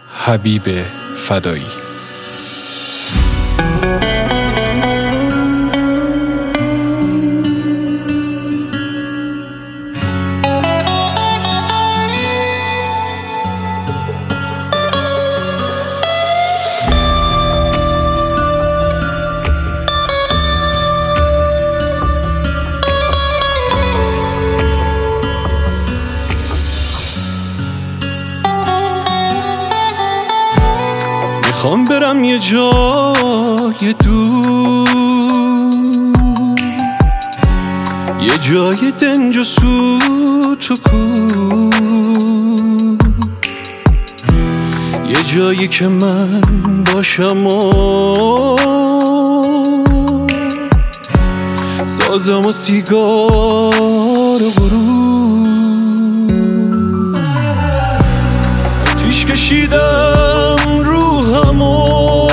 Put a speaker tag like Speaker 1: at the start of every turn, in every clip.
Speaker 1: حبیب فدایی.
Speaker 2: میخوام برم یه جای دور، یه جای دنج و سوت و کور، یه جایی که من باشم و سازم و سیگار و غرور. آتیش کشیدم روحمو،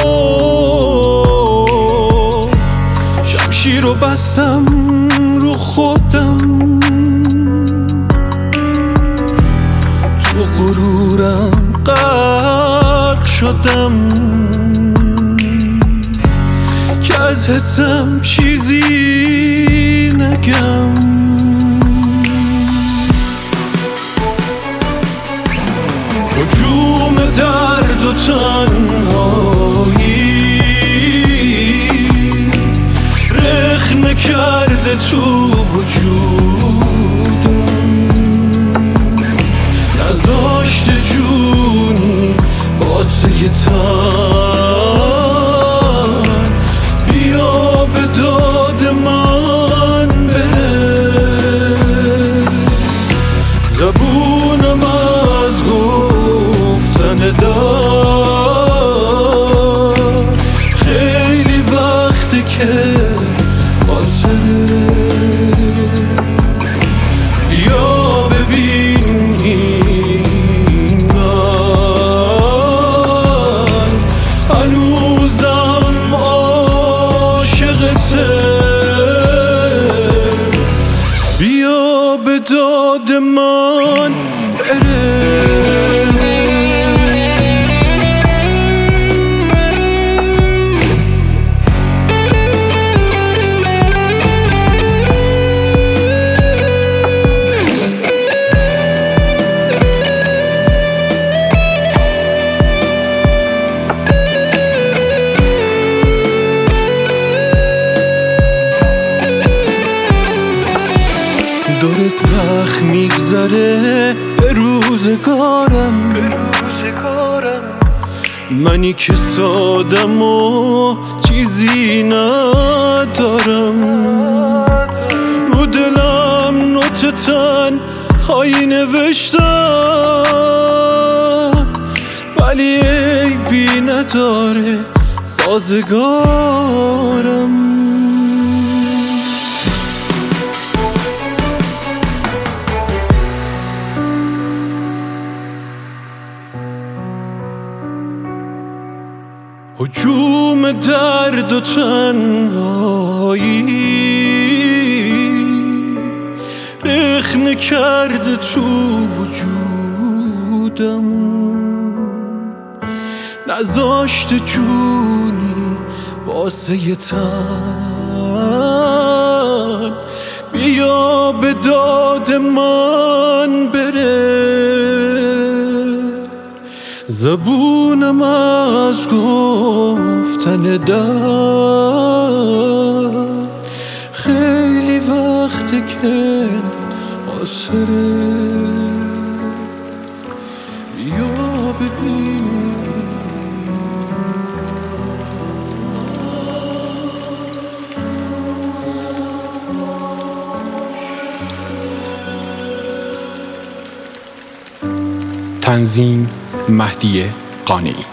Speaker 2: شمشیر رو بستم رو خودم، تو غرورم غرق شدم که از حسم چیزی نگم. هجوم درد و تنهایی رخنه کرده تو وجودم، نذاشته جونی واسه یه تن بیا به داد من بره. زبونم از گفتن دار خیلی وقته که قاصره. یا ببین این من هنوزم عاشقته، بیا به داد من بره. دور سخت میگذره به روزگارم، منی که سادم و چیزی ندارم. رو دلم نوت تنهایی نوشتم ولی عیبی نداره سازگارم. هجوم درد و تنهایی رخنه کرده تو وجودم، نذاشته جونی واسه یه تن بیا به داد من بره. زبونم از گفتن دار خیلی وقته که قاصره. بیا ببین
Speaker 1: تنظیم مهدی قانعی.